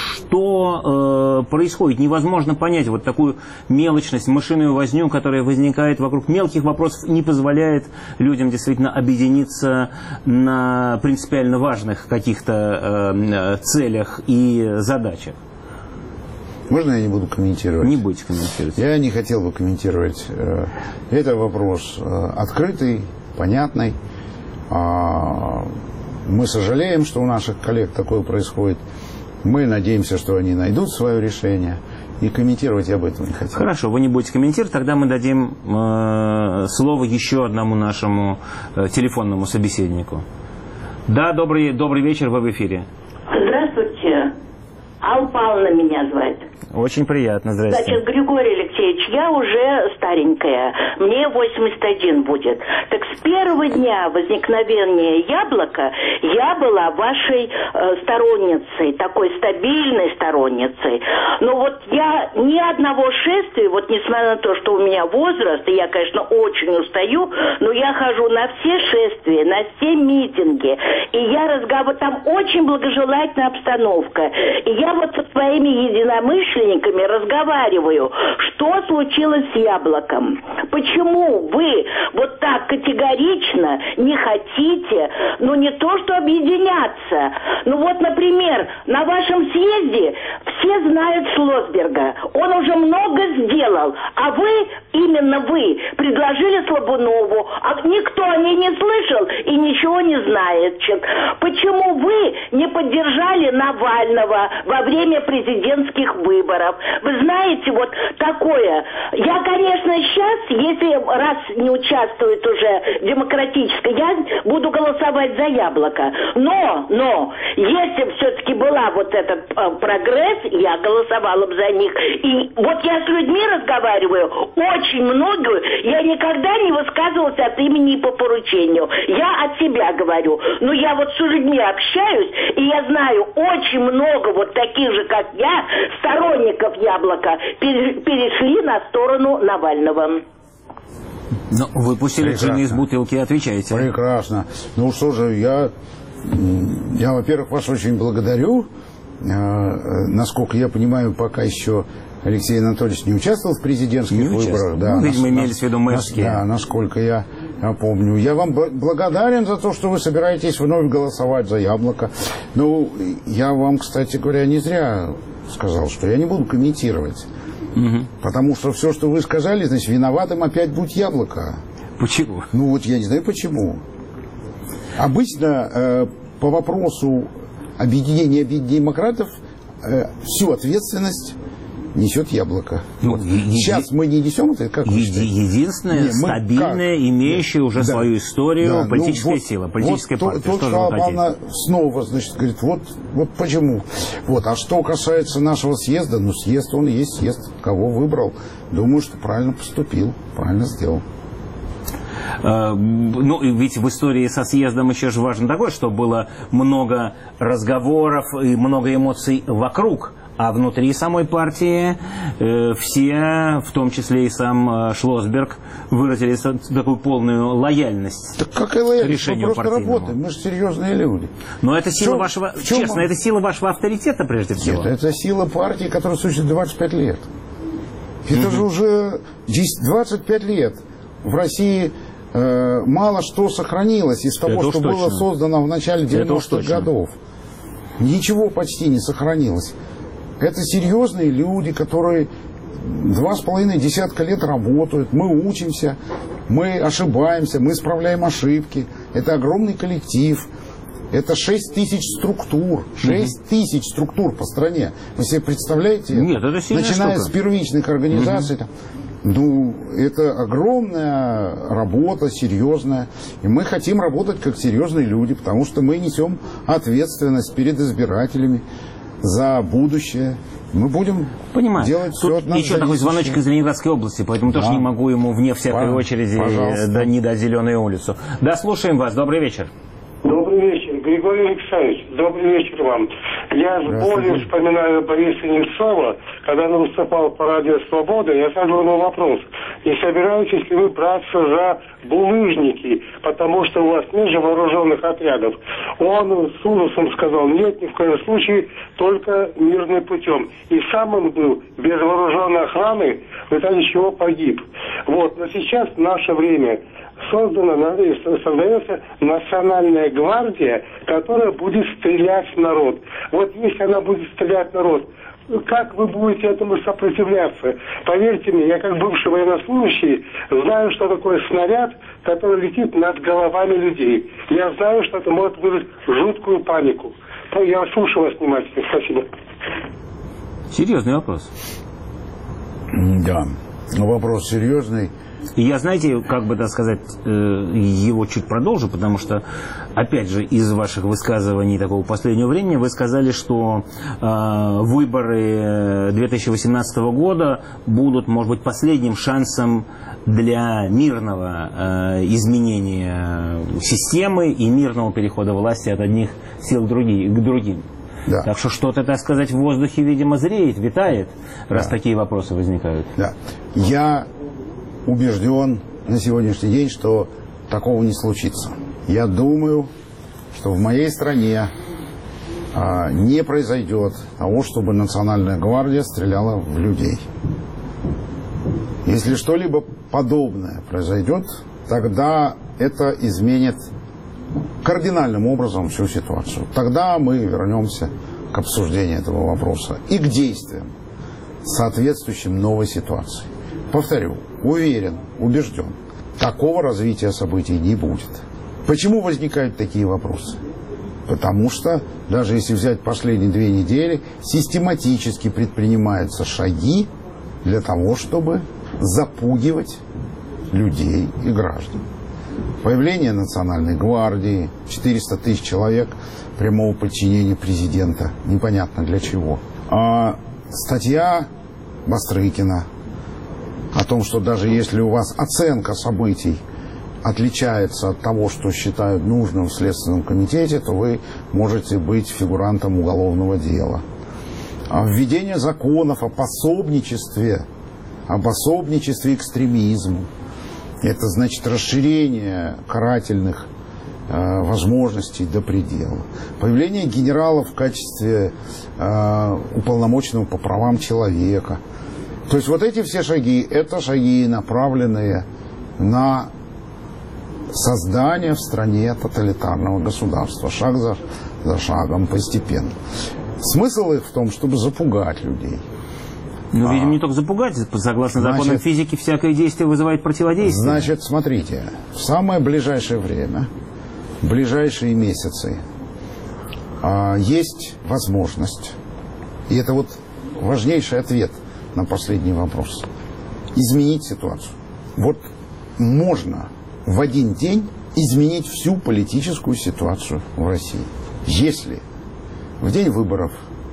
что происходит, невозможно понять. Вот такую мелочность, мышиную возню, которая возникает вокруг мелких вопросов, не позволяет людям действительно объединиться на принципиально важных каких-то целях и задачах. Можно я не буду комментировать? Не будете комментировать. Я не хотел бы комментировать. Это вопрос открытый, понятный. Мы сожалеем, что у наших коллег такое происходит. Мы надеемся, что они найдут свое решение. И комментировать я об этом не хотел. Хорошо, вы не будете комментировать, тогда мы дадим слово еще одному нашему телефонному собеседнику. Да, добрый вечер, вы в эфире. Здравствуйте. Алла Павловна меня звать. Очень приятно, здравствуйте. Значит, Григорий Алексеевич, я уже старенькая, мне 81 будет. Так с первого дня возникновения Яблока я была вашей сторонницей, такой стабильной сторонницей. Но вот я ни одного шествия, вот несмотря на то, что у меня возраст, и я, конечно, очень устаю, но я хожу на все шествия, на все митинги, и я разговариваю, там очень благожелательная обстановка. И я вот со своими единомышленниками разговариваю, что случилось с Яблоком. Почему вы вот так категорично не хотите, ну не то что объединяться, ну вот, например, на вашем съезде все знают Шлосберга, он уже много сделал, а вы, именно вы, предложили Слабунову, а никто о ней не слышал и ничего не знает. Почему вы не поддержали Навального во время президентских выборов? Вы знаете, вот такое. Я, конечно, сейчас, если раз не участвует уже демократически, я буду голосовать за Яблоко. Но, если все-таки была вот этот прогресс, я голосовала бы за них. И вот я с людьми разговариваю, очень много, я никогда не высказывалась от имени и по поручению. Я от себя говорю. Но я вот с людьми общаюсь, и я знаю очень много вот таких же, как я, сторонников Яблока, перешли на сторону Навального. Ну, выпустили джин из бутылки, отвечаете. Прекрасно. Ну что же, я во-первых, вас очень благодарю. Насколько я понимаю, пока еще Алексей Анатольевич не участвовал в президентских выборах. Да, видимо, имелись в виду мэрские. Да, насколько я помню. Я вам благодарен за то, что вы собираетесь вновь голосовать за Яблоко. Ну, я вам, кстати говоря, не зря сказал, что я не буду комментировать. Потому что все, что вы сказали, значит, виноватым опять будет Яблоко. Почему? Ну, вот я не знаю, почему. Обычно по вопросу объединения демократов всю ответственность несет Яблоко. Вот. Сейчас мы не несем это, как вы считаете? Единственная стабильная, имеющая уже свою историю политическая сила, политическая партия. Тут Алла Павловна снова, значит, говорит, вот почему. Вот. А что касается нашего съезда, ну, съезд он и есть съезд. Кого выбрал, думаю, что правильно поступил, правильно сделал. Ну, ведь в истории со съездом еще же важно такое, что было много разговоров и много эмоций вокруг. А внутри самой партии все, в том числе и сам Шлосберг, выразили такую полную лояльность. Так какая лояльность? Решению мы просто партийному. работаем, мы же серьезные люди. Но это сила вашего, честно, это сила вашего авторитета прежде всего. Нет, это сила партии, которая существует 25 лет. Это же уже 25 лет в России мало что сохранилось из того, что было создано в начале 90-х годов. Ничего почти не сохранилось. Это серьезные люди, которые 2,5 десятка лет работают. Мы учимся, мы ошибаемся, мы исправляем ошибки. Это огромный коллектив. Это 6 тысяч структур. 6 тысяч структур по стране. Вы себе представляете? Нет, это сильная Начиная штука. с первичных организаций. Ну, это огромная работа, серьезная. И мы хотим работать как серьезные люди, потому что мы несем ответственность перед избирателями за будущее. Мы будем делать все от нас. Еще такой звоночек из Ленинградской области, поэтому тоже не могу ему вне всякой очереди не дать зеленую улицу. Да, слушаем вас. Добрый вечер. Добрый вечер, Григорий Александрович. Добрый вечер вам. Я с болью вспоминаю Бориса Немцова, когда он выступал по радио «Свобода», я задал ему вопрос: не собираетесь ли вы браться за булыжники, потому что у вас нет же вооруженных отрядов? Он с ужасом сказал: нет, ни в коем случае, только мирным путем. И сам он был без вооруженной охраны, в итоге чего погиб. Вот, но сейчас, в наше время, создается национальная гвардия, которая будет стрелять в народ. Вот если она будет стрелять в народ, как вы будете этому сопротивляться? Поверьте мне, я как бывший военнослужащий знаю, что такое снаряд, который летит над головами людей. Я знаю, что это может вызвать жуткую панику. Я слушаю вас внимательно. Спасибо. Серьезный вопрос. Да, вопрос серьезный. И я, знаете, как бы, так сказать, его чуть продолжу, потому что, опять же, из ваших высказываний такого последнего времени вы сказали, что выборы 2018 года будут, может быть, последним шансом для мирного изменения системы и мирного перехода власти от одних сил к другим. Да. Так что что-то, так сказать, в воздухе, видимо, зреет, витает, раз такие вопросы возникают. Да. Я убежден на сегодняшний день, что такого не случится. Я думаю, что в моей стране не произойдет того, чтобы Национальная гвардия стреляла в людей. Если что-либо подобное произойдет, тогда это изменит кардинальным образом всю ситуацию. Тогда мы вернемся к обсуждению этого вопроса и к действиям, соответствующим новой ситуации. Повторю, уверен, убежден, такого развития событий не будет. Почему возникают такие вопросы? Потому что, даже если взять последние 2 недели, систематически предпринимаются шаги для того, чтобы запугивать людей и граждан. Появление Национальной гвардии, 400 тысяч человек прямого подчинения президента, непонятно для чего. А статья Бастрыкина о том, что даже если у вас оценка событий отличается от того, что считают нужным в Следственном комитете, то вы можете быть фигурантом уголовного дела. А введение законов о пособничестве, экстремизму, это значит расширение карательных возможностей до предела. Появление генералов в качестве уполномоченного по правам человека. То есть вот эти все шаги, это шаги, направленные на создание в стране тоталитарного государства, шаг за шагом, постепенно. Смысл их в том, чтобы запугать людей. Ну, видимо, не только запугать, согласно законам физики, всякое действие вызывает противодействие. Значит, смотрите, в самое ближайшее время, в ближайшие месяцы, есть возможность, и это вот важнейший ответ на последний вопрос, изменить ситуацию. Вот можно в один день изменить всю политическую ситуацию в России. Если в день выборов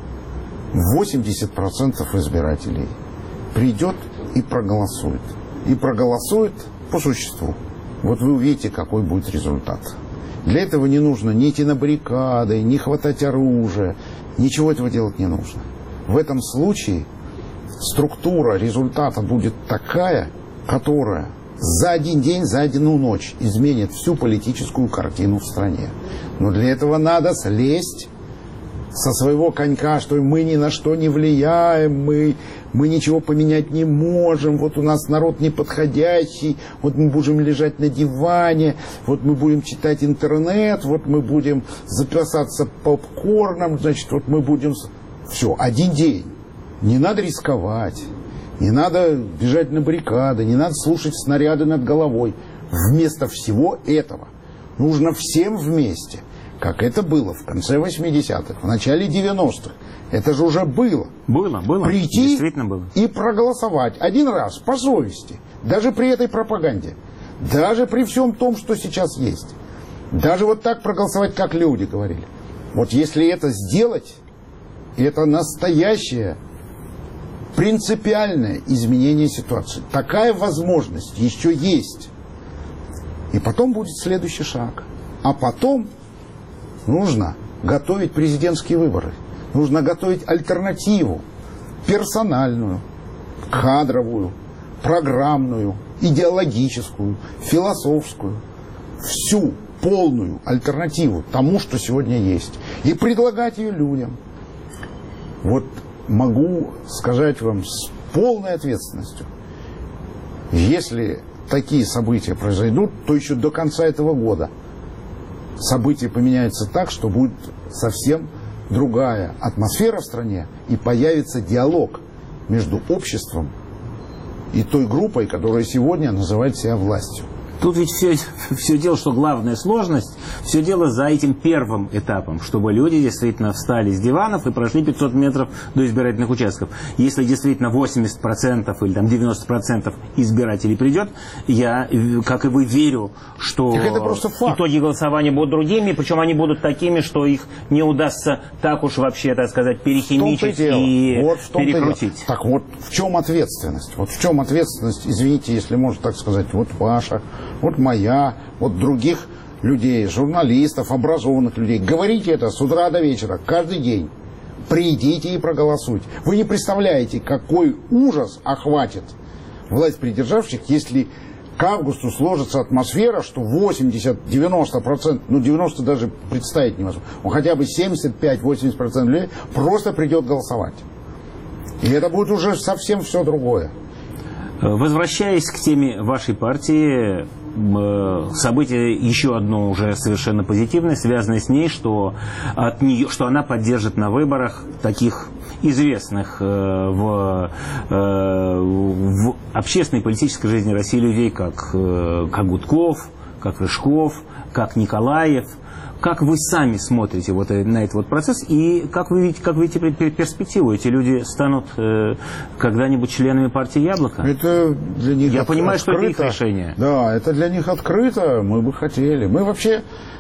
80% избирателей придет и проголосует. И проголосует по существу. Вот вы увидите, какой будет результат. Для этого не нужно ни идти на баррикады, ни хватать оружие. Ничего этого делать не нужно. В этом случае структура результата будет такая, которая за один день, за одну ночь изменит всю политическую картину в стране. Но для этого надо слезть со своего конька, что мы ни на что не влияем, мы ничего поменять не можем, вот у нас народ неподходящий, вот мы будем лежать на диване, вот мы будем читать интернет, вот мы будем запасаться попкорном, значит, вот мы будем... Все, один день. Не надо рисковать, не надо бежать на баррикады, не надо слушать снаряды над головой. Вместо всего этого нужно всем вместе, как это было в конце 80-х, в начале 90-х. Это же уже было. Было. Прийти Действительно было. И проголосовать один раз по совести. Даже при этой пропаганде. Даже при всем том, что сейчас есть. Даже вот так проголосовать, как люди говорили. Вот если это сделать, это настоящее принципиальное изменение ситуации. Такая возможность еще есть. И потом будет следующий шаг. А потом нужно готовить президентские выборы. Нужно готовить альтернативу. Персональную, кадровую, программную, идеологическую, философскую. Всю полную альтернативу тому, что сегодня есть. И предлагать ее людям. Вот могу сказать вам с полной ответственностью. Если такие события произойдут, то еще до конца этого года события поменяются так, что будет совсем другая атмосфера в стране, и появится диалог между обществом и той группой, которая сегодня называет себя властью. Тут ведь все дело, что главная сложность, все дело за этим первым этапом, чтобы люди действительно встали с диванов и прошли 500 метров до избирательных участков. Если действительно 80% или там 90% избирателей придет, я, как и вы, верю, что итоги голосования будут другими, причем они будут такими, что их не удастся так уж вообще, так сказать, перехимичить и перекрутить. Так вот, в чем ответственность? Вот в чем ответственность, извините, если можно так сказать, вот ваша, вот моя, вот других людей, журналистов, образованных людей. Говорите это с утра до вечера, каждый день. Придите и проголосуйте. Вы не представляете, какой ужас охватит власть придержавших, если к августу сложится атмосфера, что 80-90%, ну 90% даже представить невозможно, ну хотя бы 75-80% людей просто придет голосовать. И это будет уже совсем все другое. Возвращаясь к теме вашей партии, событие еще одно уже совершенно позитивное, связанное с ней, что она поддержит на выборах таких известных в общественной и политической жизни России людей, как Гудков, как Рыжков, как Николаев. Как вы сами смотрите вот на этот вот процесс и как вы видите перспективу? Эти люди станут когда-нибудь членами партии «Яблоко»? Это для них Я понимаю, что это их решение. Да, это для них открыто. Мы бы хотели. Мы вообще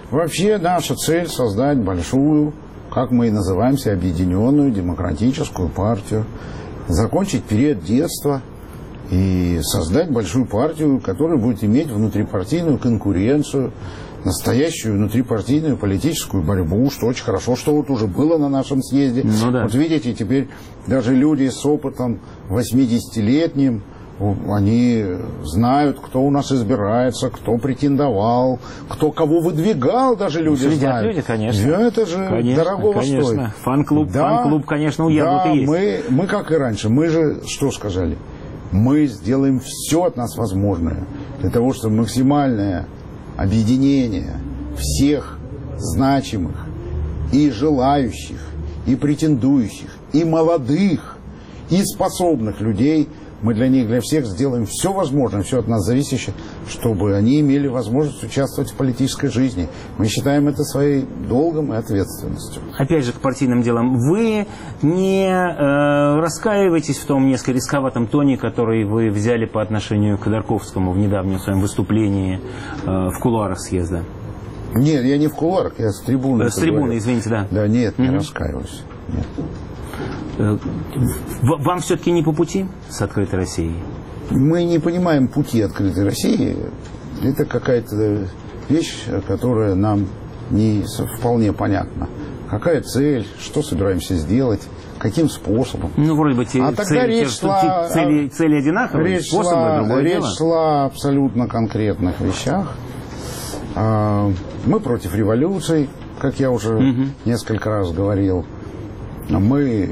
наша цель создать большую, как мы и называемся, объединенную демократическую партию. Закончить период детства и создать большую партию, которая будет иметь внутрипартийную конкуренцию, настоящую внутрипартийную политическую борьбу, что очень хорошо, что вот уже было на нашем съезде. Ну, да. Вот видите, теперь даже люди с опытом 80-летним, они знают, кто у нас избирается, кто претендовал, кто кого выдвигал, даже люди знают. Люди, конечно. Это же дорогого стоит. Фан-клуб, конечно, у «Яблока» есть. Мы, как и раньше, мы же что сказали? Мы сделаем все от нас возможное для того, чтобы максимальное объединение всех значимых и желающих, и претендующих, и молодых, и способных людей, мы для них, для всех сделаем все возможное, все от нас зависящее, чтобы они имели возможность участвовать в политической жизни. Мы считаем это своим долгом и ответственностью. Опять же, к партийным делам. Вы не раскаиваетесь в том несколько рисковатом тоне, который вы взяли по отношению к Ходорковскому в недавнем своем выступлении в кулуарах съезда? Нет, я не в кулуарах, я с трибуны. С трибуны, извините, да. Да, нет, не раскаиваюсь. Нет. Вам все-таки не по пути с «Открытой Россией»? Мы не понимаем пути «Открытой России». Это какая-то вещь, которая нам не вполне понятна. Какая цель, что собираемся сделать, каким способом. Ну, вроде бы цели одинаковые, способы другое дело. Речь шла о абсолютно конкретных вещах. Мы против революций, как я уже несколько раз говорил. Мы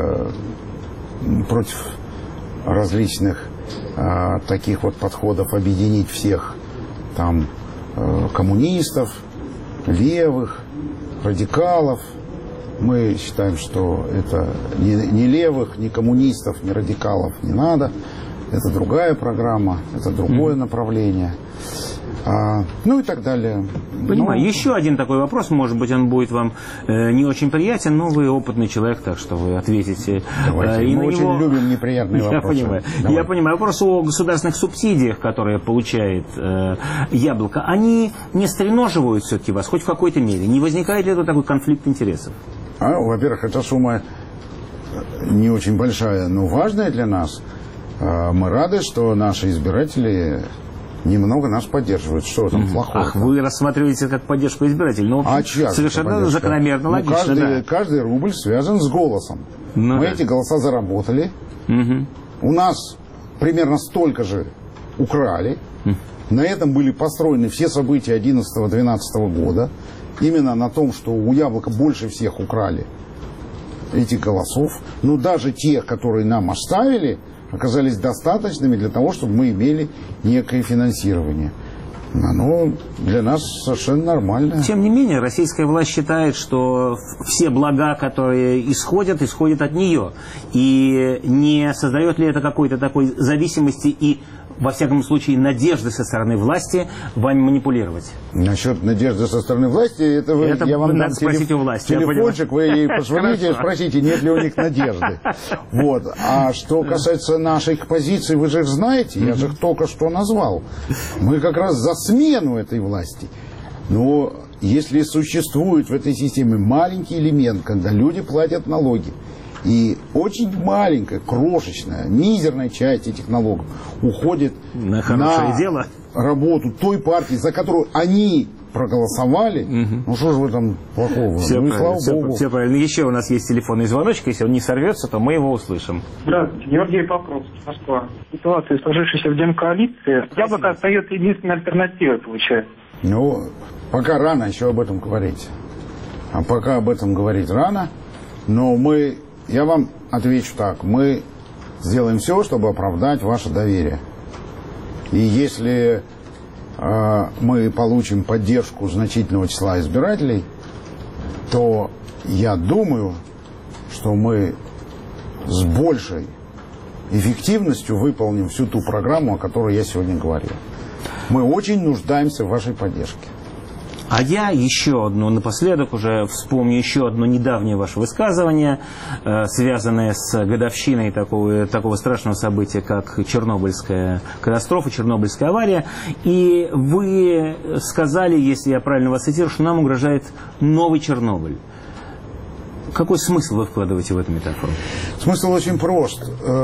против различных таких вот подходов объединить всех там коммунистов, левых, радикалов. Мы считаем, что это ни левых, ни коммунистов, ни радикалов не надо. Это другая программа, это другое направление. Ну и так далее. Понимаю. Еще один такой вопрос, может быть, он будет вам не очень приятен, но вы опытный человек, так что вы ответите. Давайте. Мы очень любим неприятные вопросы. Я понимаю. Вопрос о государственных субсидиях, которые получает «Яблоко», они не стреноживают все-таки вас, хоть в какой-то мере? Не возникает ли это такой конфликт интересов? Во-первых, эта сумма не очень большая, но важная для нас. Мы рады, что наши избиратели немного нас поддерживают. Что там плохого? Ах, вы рассматриваете как поддержку избирателей. Ну, совершенно закономерно, логично. Каждый рубль связан с голосом. Мы эти голоса заработали. У нас примерно столько же украли. На этом были построены все события 11-12 года. Именно на том, что у «Яблока» больше всех украли этих голосов. Но даже те, которые нам оставили, оказались достаточными для того, чтобы мы имели некое финансирование. Оно для нас совершенно нормально. Тем не менее, российская власть считает, что все блага, которые исходят от нее. И не создает ли это какой-то такой зависимости и во всяком случае, надежды со стороны власти вами манипулировать? Насчет надежды со стороны власти, это я вам надо спросить у власти. Телефончик, вы ей позвоните и спросите, нет ли у них надежды. Вот. А что касается наших позиций, вы же их знаете, я же их только что назвал. Мы как раз за смену этой власти. Но если существует в этой системе маленький элемент, когда люди платят налоги, и очень маленькая, крошечная, мизерная часть этих налогов уходит на дело. Работу той партии, за которую они проголосовали. Ну что же в этом плохого? Все правильно. Еще у нас есть телефонный звоночек. Если он не сорвется, то мы его услышим. Здравствуйте, Георгий Покровский, Москва. Ситуация, сложившаяся в Демкоалиции, яблоко остается единственной альтернативой, получается. Ну, пока рано еще об этом говорить. А пока об этом говорить рано. Но я вам отвечу так. Мы сделаем все, чтобы оправдать ваше доверие. И если мы получим поддержку значительного числа избирателей, то я думаю, что мы с большей эффективностью выполним всю ту программу, о которой я сегодня говорил. Мы очень нуждаемся в вашей поддержке. А я еще одну, напоследок уже вспомню еще одно недавнее ваше высказывание, связанное с годовщиной такого страшного события, как Чернобыльская катастрофа, Чернобыльская авария. И вы сказали, если я правильно вас цитирую, что нам угрожает новый Чернобыль. Какой смысл вы вкладываете в эту метафору? Смысл очень прост.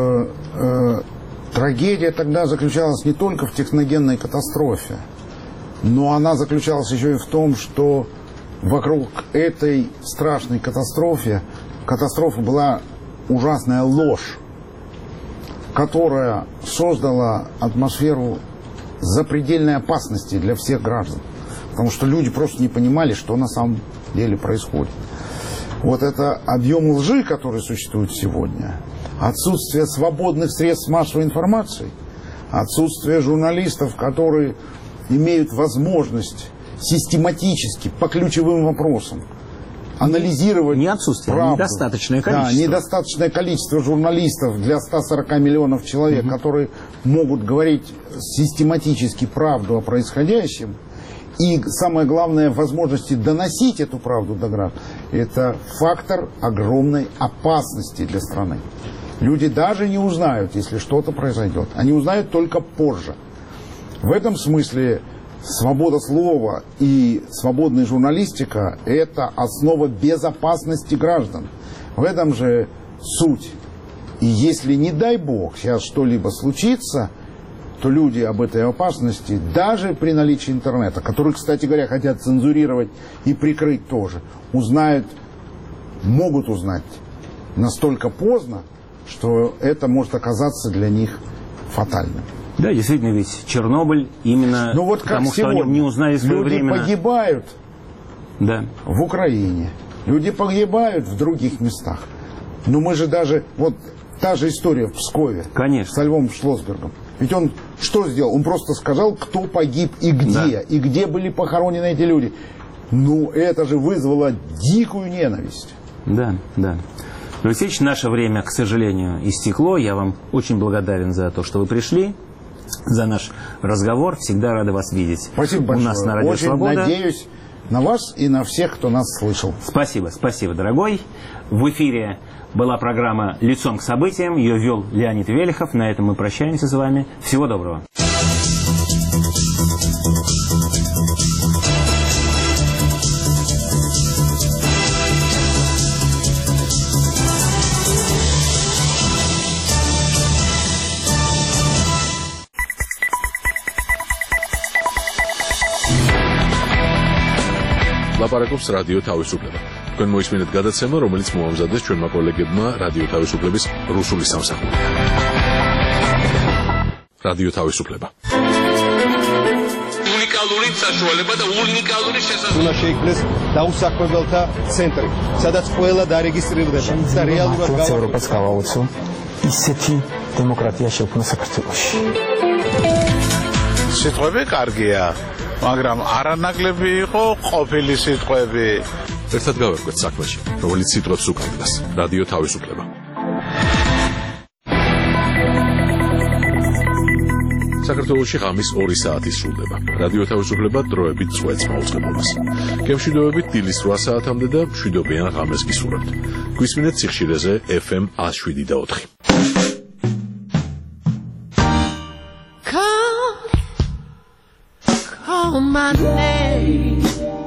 Трагедия тогда заключалась не только в техногенной катастрофе, но она заключалась еще и в том, что вокруг этой страшной катастрофы была ужасная ложь, которая создала атмосферу запредельной опасности для всех граждан. Потому что люди просто не понимали, что на самом деле происходит. Вот это объем лжи, который существует сегодня, отсутствие свободных средств массовой информации, отсутствие журналистов, которые имеют возможность систематически по ключевым вопросам анализировать не отсутствие, правду. Недостаточное количество. Да, недостаточное количество журналистов для 140 миллионов человек, которые могут говорить систематически правду о происходящем. И самое главное, возможности доносить эту правду до граждан, это фактор огромной опасности для страны. Люди даже не узнают, если что-то произойдет. Они узнают только позже. В этом смысле свобода слова и свободная журналистика – это основа безопасности граждан. В этом же суть. И если, не дай бог, сейчас что-либо случится, то люди об этой опасности, даже при наличии интернета, который, кстати говоря, хотят цензурировать и прикрыть тоже, могут узнать настолько поздно, что это может оказаться для них фатальным. Да, действительно, ведь Чернобыль именно потому, что о нем не узнали своевременно. Люди погибают в Украине, люди погибают в других местах. Но мы же даже, вот та же история в Пскове, конечно, с Львом Шлосбергом. Ведь он что сделал? Он просто сказал, кто погиб и где, и где были похоронены эти люди. Ну, это же вызвало дикую ненависть. Да. Алексей, наше время, к сожалению, истекло. Я вам очень благодарен за то, что вы пришли, за наш разговор. Всегда рады вас видеть. Спасибо большое. У нас на Радио Очень Свобода. Надеюсь на вас и на всех, кто нас слышал. Спасибо, дорогой. В эфире была программа «Лицом к событиям». Ее вел Леонид Велихов. На этом мы прощаемся с вами. Всего доброго. ლაპარაკობს რადიო თავისუფლება. თქვენ მოისმინეთ გადაცემა, რომელიც მოამზადეს ჩვენმა კოლეგებმა რადიო თავისუფლების რუსული სამსახურიდან. რადიო თავისუფლება. უნიკალური საშუალება და უნიკალური შესაძლებლობა. უნდა შეიქმნეს დაუსაქმებელთა ცენტრი, სადაც ყველა დარეგისტრირდება და რეალურად ევროპას გავაოცო ისეთი დემოკრატია შექმნა საქართველოში. სიტყვები კარგია. მაგრამ არანაკლები იყო ყოფილი სიტყვები. ერთად გავერკვეთ საქმეში, რომელიც სიტყვებს უკავშირდება. რადიო თავისუფლება. საქართველოში ღამის 2 საათი სრულდება. რადიო თავისუფლება დროებით წვეთს მაუწყებლობას. გემშვიდობებით დილის 8 საათამდე და მშვიდობიან ღამეს გისურვებთ. გვისმინეთ სიხშირეზე FM 107.4. Call my name.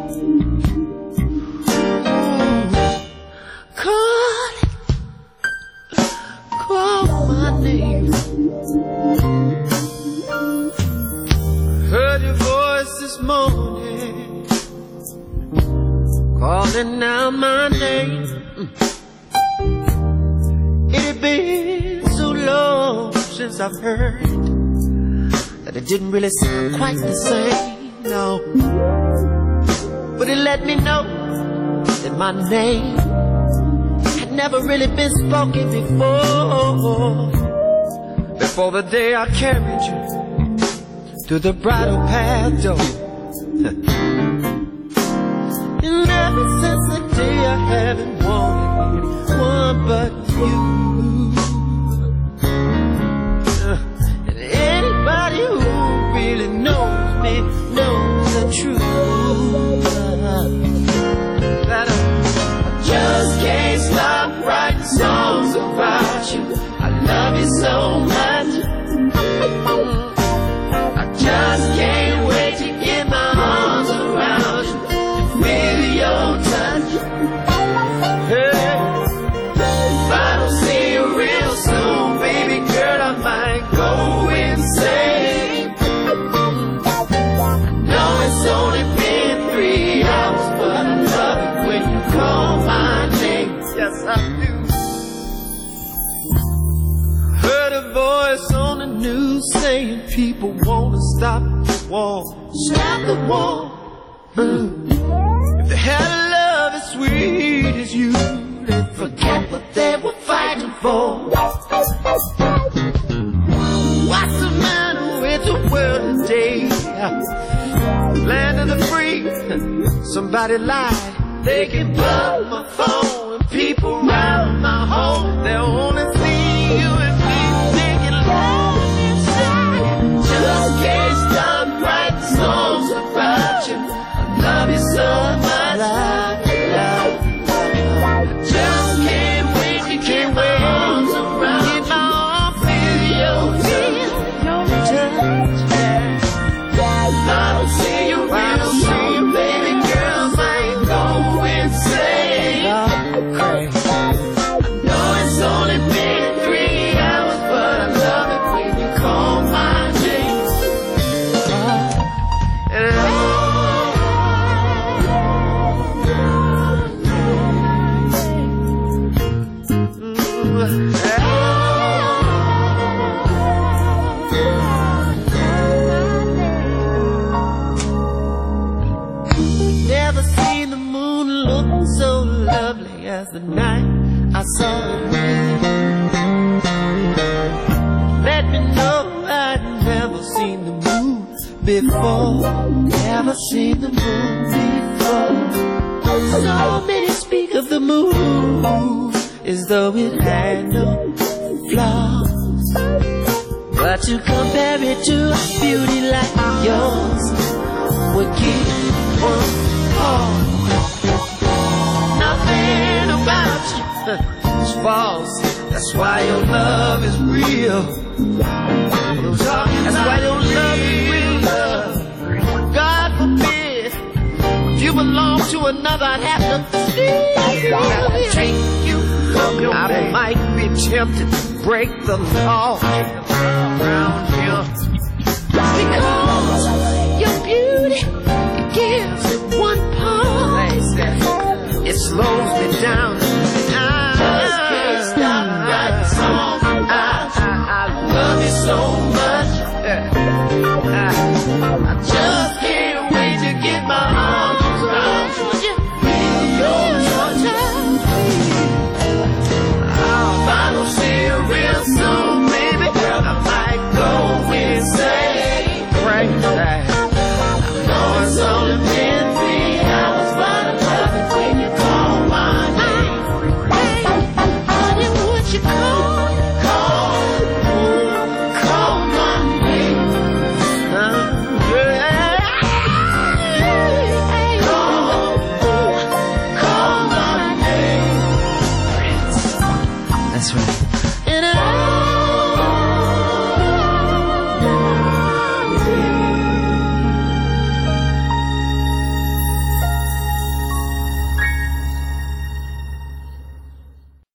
Call my name. Heard your voice this morning, calling out my name. It had been so long since I've heard that it didn't really sound quite the same, no. But it let me know that my name had never really been spoken before the day I carried you through the bridal path door. And ever since the day I haven't wanted anyone but you. And anybody who really knows me knows the truth. That I just can't stop writing songs about you. I love you so much. I just can't wait to get my arms around you and feel your touch. Hey, if I don't see you real soon, baby girl, I might go insane. No, it's only been 3 hours, but I love it when you call my name. Yes, I do. Heard a voice on the news saying people wanna stop the war. Stop the war. If they had a love as sweet as you, they'd forget what they were fighting for. What's the matter with the world today? Land of the free. Somebody lied. They can plug my phone and people round my home. They'll only see you and me making love inside. Just can't stop writing songs about you. I love you so much. I just can't wait to get my arms around you. Get my arm, feel your touch. I don't see you real soon, baby girl, I might go insane. I know it's only been 3 hours, but I love it when you call my name. And never seen the moon look so lovely as the night I saw it. Let me know I'd never seen the moon before. Never seen the moon before. So many speak of the moon as though it had no flaws, but to compare it to a beauty like yours would give one heart. Nothing about you is false. That's why your love is real. That's why your love is real love. God forbid if you belong to another, I'd have to take you. I might be tempted to break the law around here.